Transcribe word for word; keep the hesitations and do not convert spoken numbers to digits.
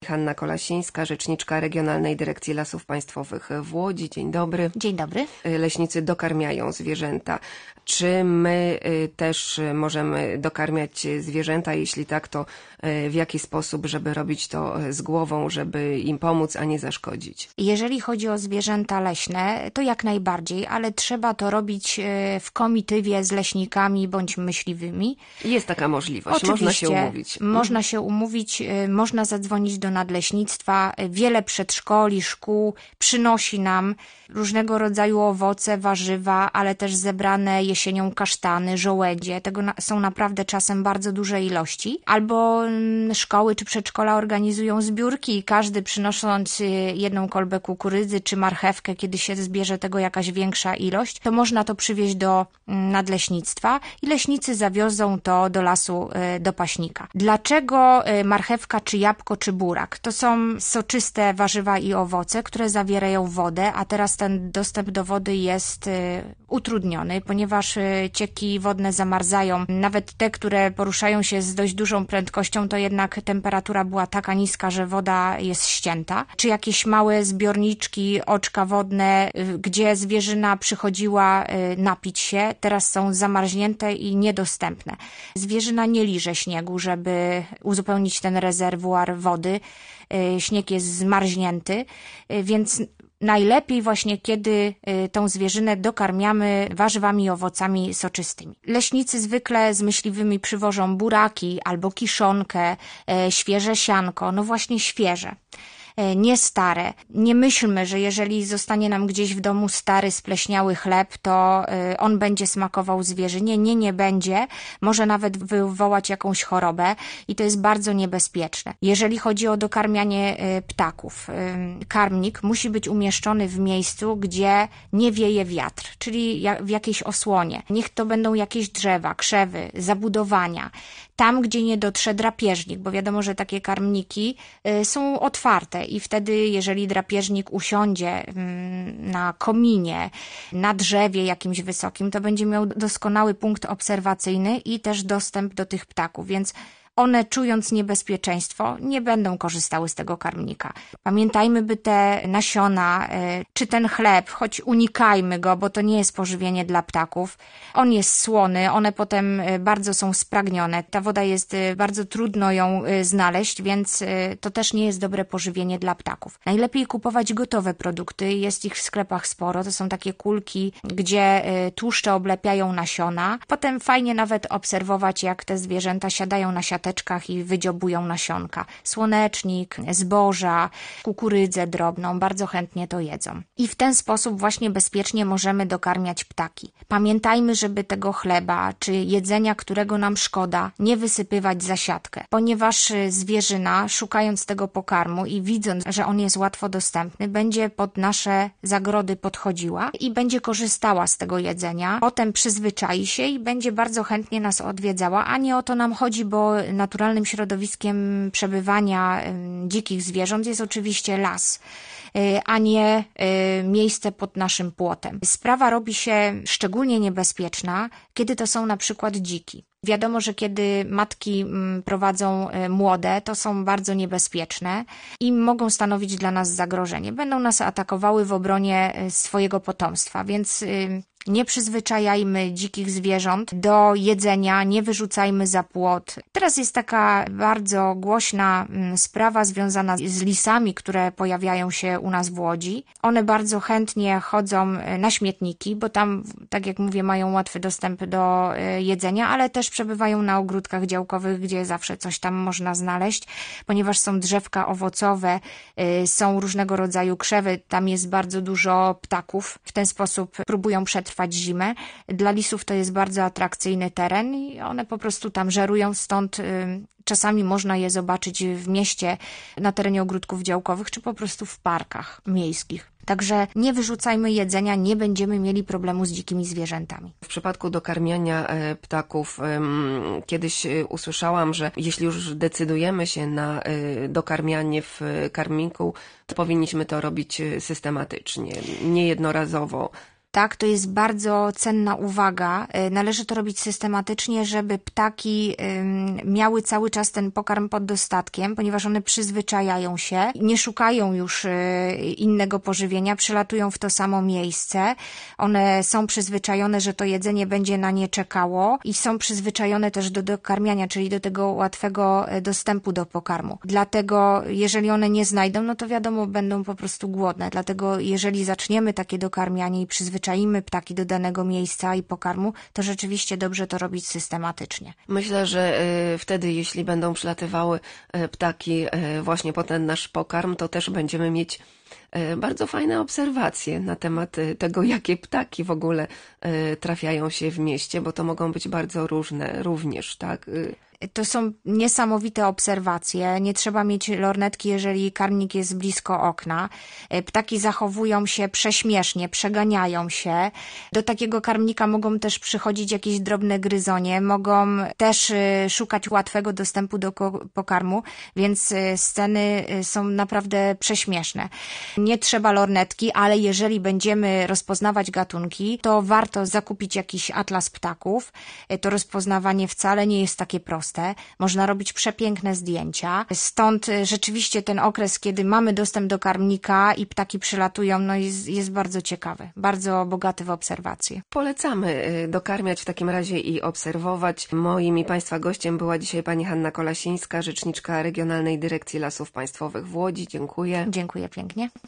Hanna Kolasińska, rzeczniczka Regionalnej Dyrekcji Lasów Państwowych w Łodzi. Dzień dobry. Dzień dobry. Leśnicy dokarmiają zwierzęta. Czy my też możemy dokarmiać zwierzęta? Jeśli tak, to w jaki sposób, żeby robić to z głową, żeby im pomóc, a nie zaszkodzić? Jeżeli chodzi o zwierzęta leśne, to jak najbardziej, ale trzeba to robić w komitywie z leśnikami bądź myśliwymi. Jest taka możliwość, Oczywiście, można się umówić. Można się umówić, można zadzwonić do nadleśnictwa. Wiele przedszkoli, szkół przynosi nam różnego rodzaju owoce, warzywa, ale też zebrane jesienią kasztany, żołędzie. Tego na, są naprawdę czasem bardzo duże ilości. Albo mm, szkoły czy przedszkola organizują zbiórki i każdy przynosząc jedną kolbę kukurydzy czy marchewkę, kiedy się zbierze tego jakaś większa ilość, to można to przywieźć do mm, nadleśnictwa i leśnicy zawiozą to do lasu, y, do paśnika. Dlaczego y, marchewka czy jabłko czy burak? To są soczyste warzywa i owoce, które zawierają wodę, a teraz ten dostęp do wody jest y, utrudniony, ponieważ y, cieki wodne zamarzają. Nawet te, które poruszają się z dość dużą prędkością, to jednak temperatura była taka niska, że woda jest ścięta. Czy jakieś małe zbiorniczki, oczka wodne, y, gdzie zwierzyna przychodziła y, napić się, teraz są zamarznięte i niedostępne. Zwierzyna nie liże śniegu, żeby uzupełnić ten rezerwuar wody. Y, śnieg jest zmarznięty, y, więc najlepiej właśnie, kiedy tą zwierzynę dokarmiamy warzywami i owocami soczystymi. Leśnicy zwykle z myśliwymi przywożą buraki albo kiszonkę, świeże sianko, no właśnie świeże. Nie stare. Nie myślmy, że jeżeli zostanie nam gdzieś w domu stary, spleśniały chleb, to on będzie smakował zwierzynie. Nie, nie będzie. Może nawet wywołać jakąś chorobę i to jest bardzo niebezpieczne. Jeżeli chodzi o dokarmianie ptaków, karmnik musi być umieszczony w miejscu, gdzie nie wieje wiatr, czyli w jakiejś osłonie. Niech to będą jakieś drzewa, krzewy, zabudowania. Tam, gdzie nie dotrze drapieżnik, bo wiadomo, że takie karmniki są otwarte i wtedy, jeżeli drapieżnik usiądzie na kominie, na drzewie jakimś wysokim, to będzie miał doskonały punkt obserwacyjny i też dostęp do tych ptaków, więc one, czując niebezpieczeństwo, nie będą korzystały z tego karmnika. Pamiętajmy, by te nasiona, czy ten chleb, choć unikajmy go, bo to nie jest pożywienie dla ptaków. On jest słony, one potem bardzo są spragnione. Ta woda jest, bardzo trudno ją znaleźć, więc to też nie jest dobre pożywienie dla ptaków. Najlepiej kupować gotowe produkty, jest ich w sklepach sporo. To są takie kulki, gdzie tłuszcze oblepiają nasiona. Potem fajnie nawet obserwować, jak te zwierzęta siadają na siateczkach i wydziobują nasionka. Słonecznik, zboża, kukurydzę drobną, bardzo chętnie to jedzą. I w ten sposób właśnie bezpiecznie możemy dokarmiać ptaki. Pamiętajmy, żeby tego chleba czy jedzenia, którego nam szkoda, nie wysypywać za siatkę, ponieważ zwierzyna, szukając tego pokarmu i widząc, że on jest łatwo dostępny, będzie pod nasze zagrody podchodziła i będzie korzystała z tego jedzenia. Potem przyzwyczai się i będzie bardzo chętnie nas odwiedzała, a nie o to nam chodzi, bo naturalnym środowiskiem przebywania dzikich zwierząt jest oczywiście las, a nie miejsce pod naszym płotem. Sprawa robi się szczególnie niebezpieczna, kiedy to są na przykład dziki. Wiadomo, że kiedy matki prowadzą młode, to są bardzo niebezpieczne i mogą stanowić dla nas zagrożenie. Będą nas atakowały w obronie swojego potomstwa, więc nie przyzwyczajajmy dzikich zwierząt do jedzenia, nie wyrzucajmy za płot. Teraz jest taka bardzo głośna sprawa związana z lisami, które pojawiają się u nas w Łodzi. One bardzo chętnie chodzą na śmietniki, bo tam, tak jak mówię, mają łatwy dostęp do jedzenia, ale też przebywają na ogródkach działkowych, gdzie zawsze coś tam można znaleźć, ponieważ są drzewka owocowe, są różnego rodzaju krzewy, tam jest bardzo dużo ptaków. W ten sposób próbują przetrwać zimę. Dla lisów to jest bardzo atrakcyjny teren i one po prostu tam żerują, stąd czasami można je zobaczyć w mieście, na terenie ogródków działkowych, czy po prostu w parkach miejskich. Także nie wyrzucajmy jedzenia, nie będziemy mieli problemu z dzikimi zwierzętami. W przypadku dokarmiania ptaków kiedyś usłyszałam, że jeśli już decydujemy się na dokarmianie w karmniku, to powinniśmy to robić systematycznie, niejednorazowo. ptak to jest bardzo cenna uwaga. Należy to robić systematycznie, żeby ptaki miały cały czas ten pokarm pod dostatkiem, ponieważ one przyzwyczajają się, nie szukają już innego pożywienia, przylatują w to samo miejsce. One są przyzwyczajone, że to jedzenie będzie na nie czekało i są przyzwyczajone też do dokarmiania, czyli do tego łatwego dostępu do pokarmu. Dlatego jeżeli one nie znajdą, no to wiadomo, będą po prostu głodne. Dlatego jeżeli zaczniemy takie dokarmianie i przyzwyczaimy ptaki do danego miejsca i pokarmu, to rzeczywiście dobrze to robić systematycznie. Myślę, że y, wtedy, jeśli będą przylatywały y, ptaki y, właśnie po ten nasz pokarm, to też będziemy mieć y, bardzo fajne obserwacje na temat y, tego, jakie ptaki w ogóle y, trafiają się w mieście, bo to mogą być bardzo różne również, tak? Y, To są niesamowite obserwacje. Nie trzeba mieć lornetki, jeżeli karmnik jest blisko okna. Ptaki zachowują się prześmiesznie, przeganiają się. Do takiego karmnika mogą też przychodzić jakieś drobne gryzonie, mogą też szukać łatwego dostępu do pokarmu, więc sceny są naprawdę prześmieszne. Nie trzeba lornetki, ale jeżeli będziemy rozpoznawać gatunki, to warto zakupić jakiś atlas ptaków. To rozpoznawanie wcale nie jest takie proste. Można robić przepiękne zdjęcia. Stąd rzeczywiście ten okres, kiedy mamy dostęp do karmnika i ptaki przylatują, no jest, jest bardzo ciekawy, bardzo bogaty w obserwacje. Polecamy dokarmiać w takim razie i obserwować. Moim i Państwa gościem była dzisiaj pani Hanna Kolasińska, rzeczniczka Regionalnej Dyrekcji Lasów Państwowych w Łodzi. Dziękuję. Dziękuję pięknie.